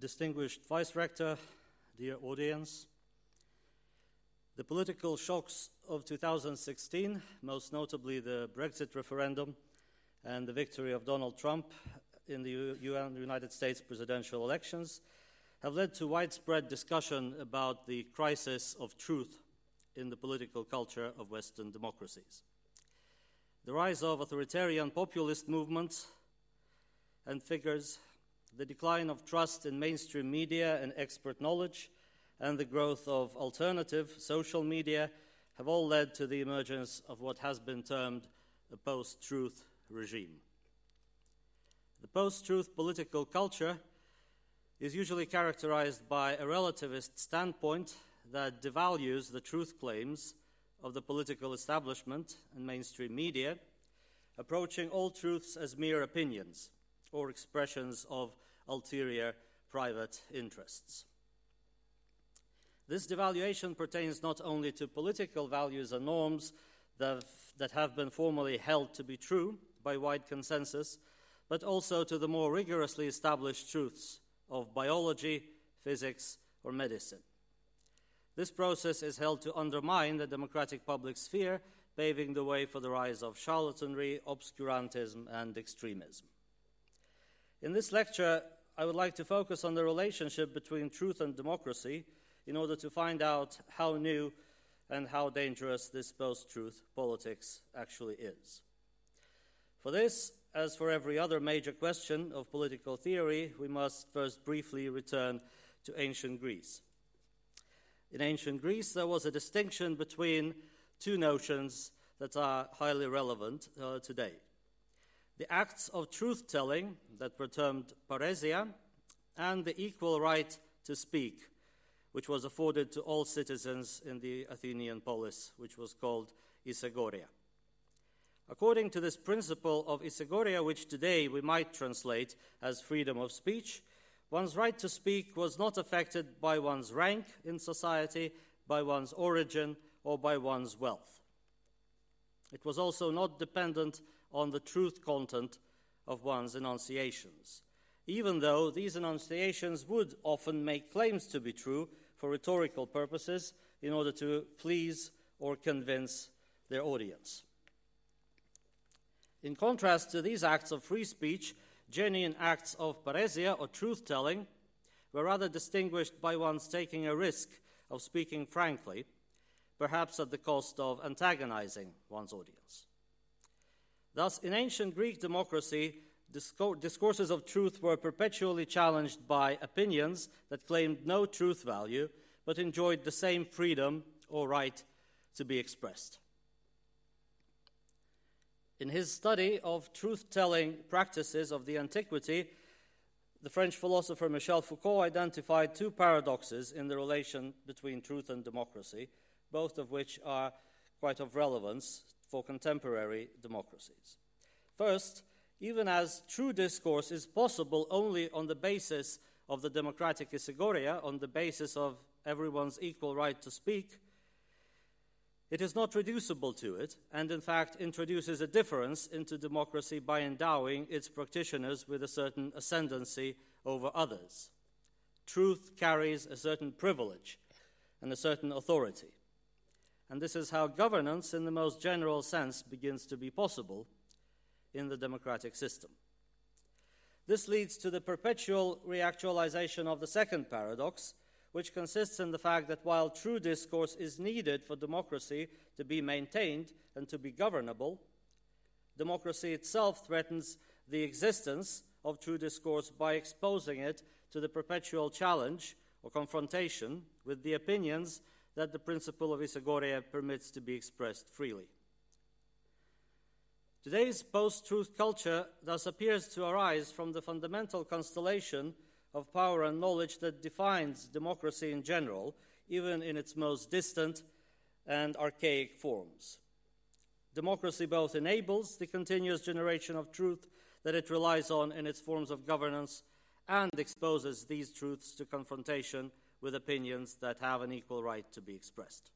Distinguished Vice Rector, dear audience, the political shocks of 2016, most notably the Brexit referendum and the victory of Donald Trump in the United States presidential elections, have led to widespread discussion about the crisis of truth in the political culture of Western democracies. The rise of authoritarian populist movements and figures, the decline of trust in mainstream media and expert knowledge, and the growth of alternative social media have all led to the emergence of what has been termed a post-truth regime. The post-truth political culture is usually characterized by a relativist standpoint that devalues the truth claims of the political establishment and mainstream media, approaching all truths as mere opinions or expressions of ulterior private interests. This devaluation pertains not only to political values and norms that have been formally held to be true by wide consensus, but also to the more rigorously established truths of biology, physics, or medicine. This process is held to undermine the democratic public sphere, paving the way for the rise of charlatanry, obscurantism, and extremism. In this lecture, I would like to focus on the relationship between truth and democracy in order to find out how new and how dangerous this post-truth politics actually is. For this, as for every other major question of political theory, we must first briefly return to ancient Greece. In ancient Greece, there was a distinction between two notions that are highly relevant today. The acts of truth-telling that were termed paresia, and the equal right to speak, which was afforded to all citizens in the Athenian polis, which was called isagoria. According to this principle of isagoria, which today we might translate as freedom of speech, one's right to speak was not affected by one's rank in society, by one's origin, or by one's wealth. It was also not dependent on the truth content of one's enunciations, even though these enunciations would often make claims to be true for rhetorical purposes in order to please or convince their audience. In contrast to these acts of free speech, genuine acts of paresia or truth-telling were rather distinguished by one's taking a risk of speaking frankly, perhaps at the cost of antagonizing one's audience. Thus, in ancient Greek democracy, discourses of truth were perpetually challenged by opinions that claimed no truth value, but enjoyed the same freedom or right to be expressed. In his study of truth-telling practices of the antiquity, the French philosopher Michel Foucault identified two paradoxes in the relation between truth and democracy, both of which are quite of relevance for contemporary democracies. First, even as true discourse is possible only on the basis of the democratic isagoria, on the basis of everyone's equal right to speak, it is not reducible to it, and in fact introduces a difference into democracy by endowing its practitioners with a certain ascendancy over others. Truth carries a certain privilege and a certain authority. And this is how governance, in the most general sense, begins to be possible in the democratic system. This leads to the perpetual reactualization of the second paradox, which consists in the fact that while true discourse is needed for democracy to be maintained and to be governable, democracy itself threatens the existence of true discourse by exposing it to the perpetual challenge or confrontation with the opinions that the principle of isagoria permits to be expressed freely. Today's post-truth culture thus appears to arise from the fundamental constellation of power and knowledge that defines democracy in general, even in its most distant and archaic forms. Democracy both enables the continuous generation of truth that it relies on in its forms of governance and exposes these truths to confrontation with opinions that have an equal right to be expressed.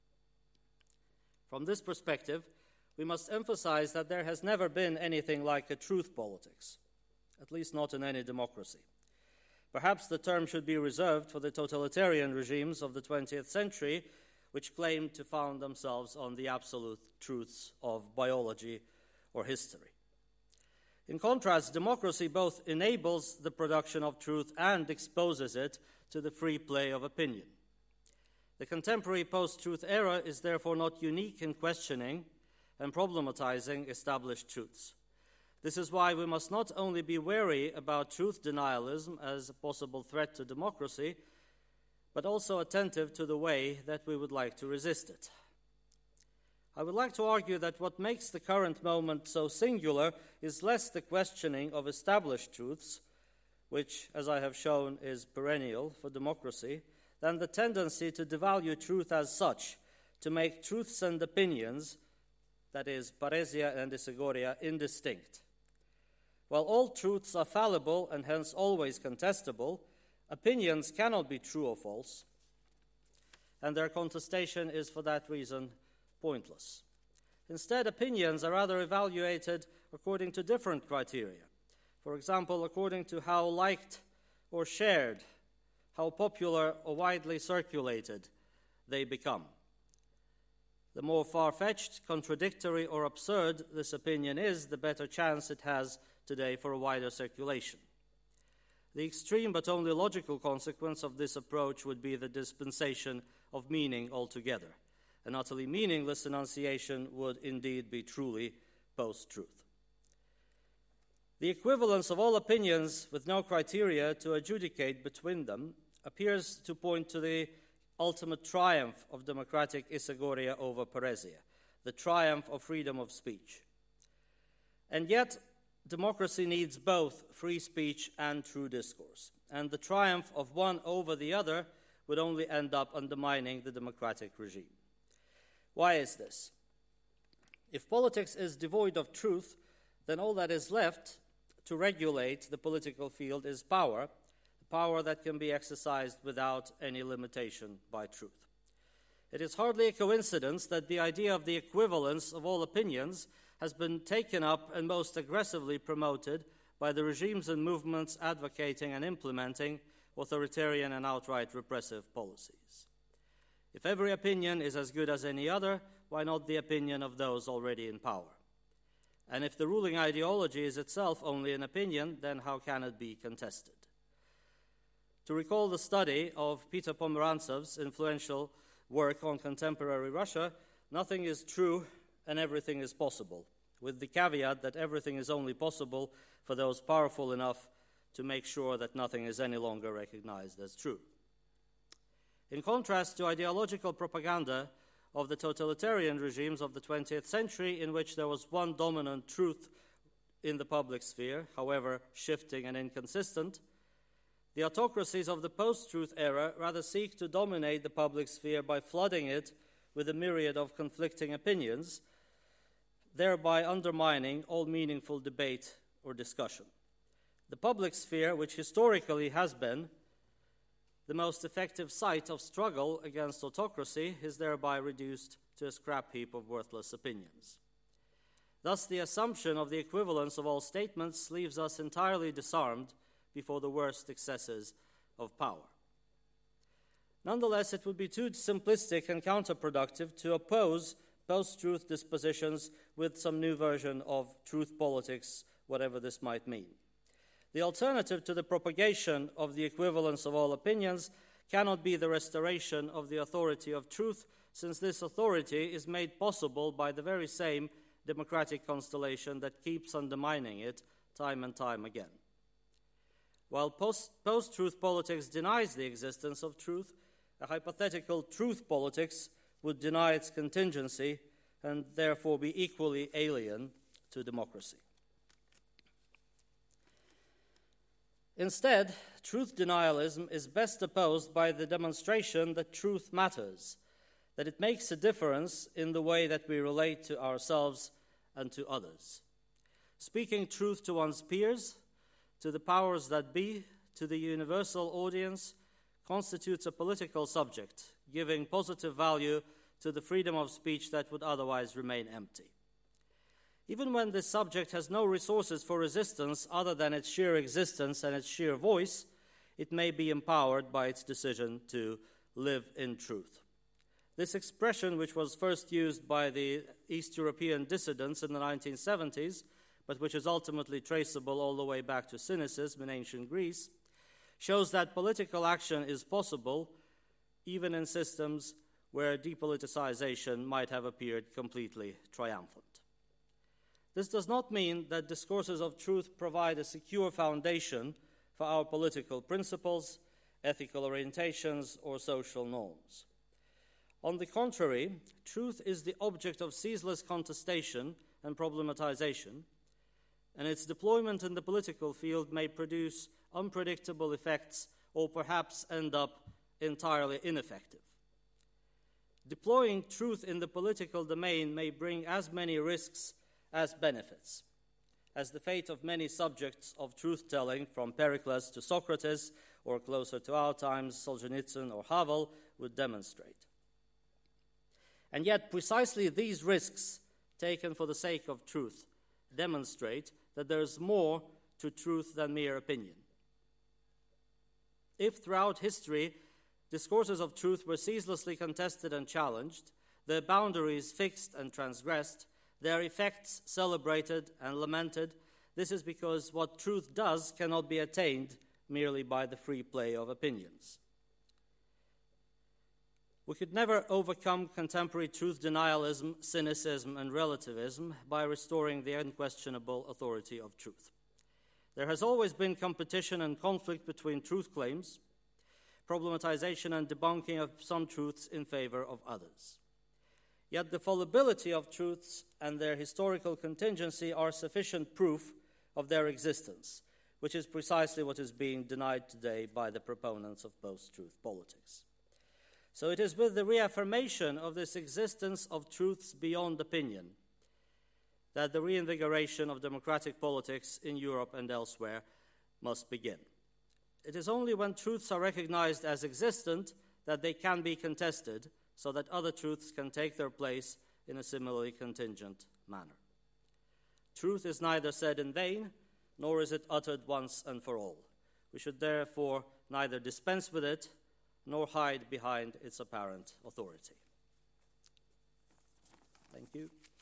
From this perspective, we must emphasize that there has never been anything like a truth politics, at least not in any democracy. Perhaps the term should be reserved for the totalitarian regimes of the 20th century, which claimed to found themselves on the absolute truths of biology or history. In contrast, democracy both enables the production of truth and exposes it to the free play of opinion. The contemporary post-truth era is therefore not unique in questioning and problematizing established truths. This is why we must not only be wary about truth denialism as a possible threat to democracy, but also attentive to the way that we would like to resist it. I would like to argue that what makes the current moment so singular is less the questioning of established truths, which, as I have shown, is perennial for democracy, than the tendency to devalue truth as such, to make truths and opinions, that is, paresia and isegoria, indistinct. While all truths are fallible and hence always contestable, opinions cannot be true or false, and their contestation is for that reason pointless. Instead, opinions are rather evaluated according to different criteria. For example, according to how liked or shared, how popular or widely circulated they become. The more far-fetched, contradictory, or absurd this opinion is, the better chance it has today for a wider circulation. The extreme but only logical consequence of this approach would be the dispensation of meaning altogether. An utterly meaningless enunciation would indeed be truly post-truth. The equivalence of all opinions with no criteria to adjudicate between them appears to point to the ultimate triumph of democratic isegoria over paresia, the triumph of freedom of speech. And yet, democracy needs both free speech and true discourse, and the triumph of one over the other would only end up undermining the democratic regime. Why is this? If politics is devoid of truth, then all that is left to regulate the political field is power, power that can be exercised without any limitation by truth. It is hardly a coincidence that the idea of the equivalence of all opinions has been taken up and most aggressively promoted by the regimes and movements advocating and implementing authoritarian and outright repressive policies. If every opinion is as good as any other, why not the opinion of those already in power? And if the ruling ideology is itself only an opinion, then how can it be contested? To recall the study of Peter Pomerantsev's influential work on contemporary Russia, nothing is true and everything is possible, with the caveat that everything is only possible for those powerful enough to make sure that nothing is any longer recognized as true. In contrast to ideological propaganda of the totalitarian regimes of the 20th century, in which there was one dominant truth in the public sphere, however shifting and inconsistent, the autocracies of the post-truth era rather seek to dominate the public sphere by flooding it with a myriad of conflicting opinions, thereby undermining all meaningful debate or discussion. The public sphere, which historically has been the most effective site of struggle against autocracy, is thereby reduced to a scrap heap of worthless opinions. Thus, the assumption of the equivalence of all statements leaves us entirely disarmed before the worst excesses of power. Nonetheless, it would be too simplistic and counterproductive to oppose post-truth dispositions with some new version of truth politics, whatever this might mean. The alternative to the propagation of the equivalence of all opinions cannot be the restoration of the authority of truth, since this authority is made possible by the very same democratic constellation that keeps undermining it time and time again. While post-truth politics denies the existence of truth, a hypothetical truth politics would deny its contingency and therefore be equally alien to democracy. Instead, truth denialism is best opposed by the demonstration that truth matters, that it makes a difference in the way that we relate to ourselves and to others. Speaking truth to one's peers, to the powers that be, to the universal audience, constitutes a political subject, giving positive value to the freedom of speech that would otherwise remain empty. Even when this subject has no resources for resistance other than its sheer existence and its sheer voice, it may be empowered by its decision to live in truth. This expression, which was first used by the East European dissidents in the 1970s, but which is ultimately traceable all the way back to cynicism in ancient Greece, shows that political action is possible even in systems where depoliticization might have appeared completely triumphant. This does not mean that discourses of truth provide a secure foundation for our political principles, ethical orientations, or social norms. On the contrary, truth is the object of ceaseless contestation and problematization, and its deployment in the political field may produce unpredictable effects or perhaps end up entirely ineffective. Deploying truth in the political domain may bring as many risks as benefits, as the fate of many subjects of truth-telling, from Pericles to Socrates, or closer to our times, Solzhenitsyn or Havel, would demonstrate. And yet, precisely these risks, taken for the sake of truth, demonstrate that there is more to truth than mere opinion. If throughout history discourses of truth were ceaselessly contested and challenged, their boundaries fixed and transgressed, their effects celebrated and lamented, this is because what truth does cannot be attained merely by the free play of opinions. We could never overcome contemporary truth denialism, cynicism, and relativism by restoring the unquestionable authority of truth. There has always been competition and conflict between truth claims, problematization and debunking of some truths in favor of others. Yet the fallibility of truths and their historical contingency are sufficient proof of their existence, which is precisely what is being denied today by the proponents of post-truth politics. So it is with the reaffirmation of this existence of truths beyond opinion that the reinvigoration of democratic politics in Europe and elsewhere must begin. It is only when truths are recognized as existent that they can be contested, so that other truths can take their place in a similarly contingent manner. Truth is neither said in vain, nor is it uttered once and for all. We should therefore neither dispense with it, nor hide behind its apparent authority. Thank you.